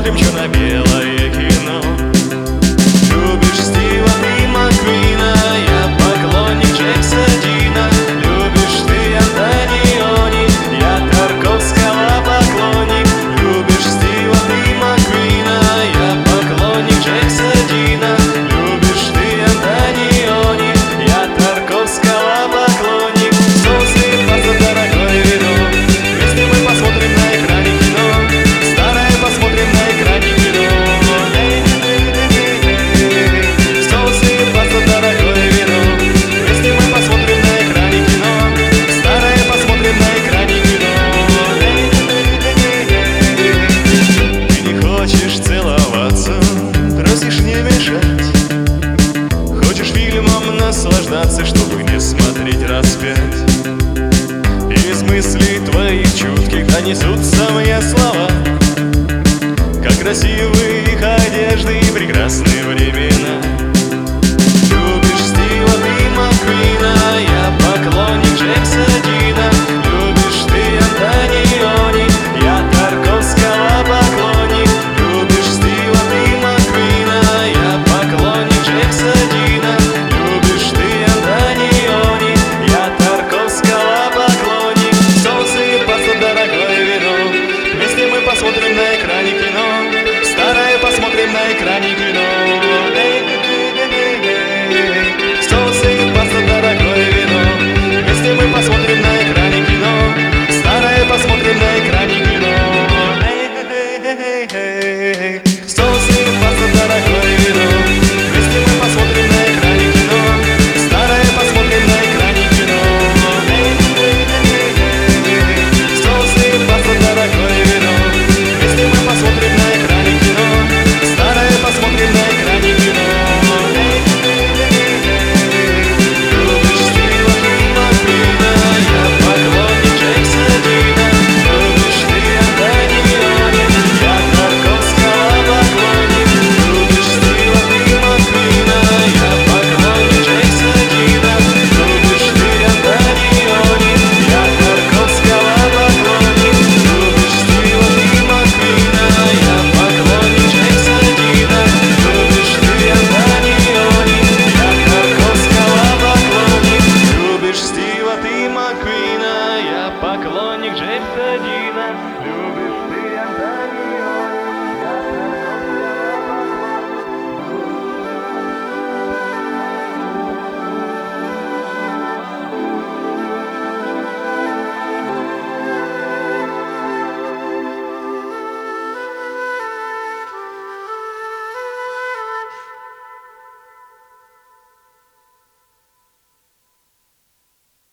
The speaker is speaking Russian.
посмотрим черно-белое кино. Любишь Стива и Маккуина, я поклонник Джеймса Дина. Любишь ты Антониони, я Тарковского поклонник. Любишь Стива и Маккуина, я поклонник Джеймса Дина. Любишь ты Антониони, я Тарковского поклонник. Солнце и паста, дорогое вино, вместе мы посмотрим на экране кино. Старое посмотрим на экране кино. Солнце и паста, дорогое вино, вместе мы посмотрим на экране кино. Старое посмотрим на экране кино. Ты не хочешь целоваться, просишь не мешать. Хочешь фильмом наслаждаться, чтобы не смотреть раз пять. Из мыслей твоих чутких донесутся мне слова, как красивы их одежды и прекрасные времена. Любишь Стива и Маккуина, я поклонник Джеймса Дина. Любишь ты Антониони, я Тарковского поклонник. Любишь Стива и Маккуина, я поклонник Джеймса Дина. Любишь ты Антониони, я Тарковского поклонник. Солнце и паста, дорогое вино, вместе мы посмотрим на экране кино. Старое посмотрим на экране кино. Солнце и паста, дорогое вино, вместе мы посмотрим на экране кино. Старое посмотрим на экране кино. Солнце и паста, дорогое вино, вместе мы посмотрим на экране кино. Старое посмотрим на экране кино. Солнце и паста, дорогое вино, вместе мы посмотрим на экране кино. Старое посмотрим на экране кино. Любишь Стива и Маккуина, я поклонник Джеймса Дина. Любишь ты Антониони, я Тарковского поклонник. Любишь Стива и Маккуина, я поклонник Джеймса Дина. Любишь ты Антониони, я Тарковского поклонник. Любишь Стива и Маккуина, я поклонник Джеймса Дина. Любишь ты Антониони, я Тарковского поклонник. Любишь Стива и Маккуина, я поклонник Джеймса Дина.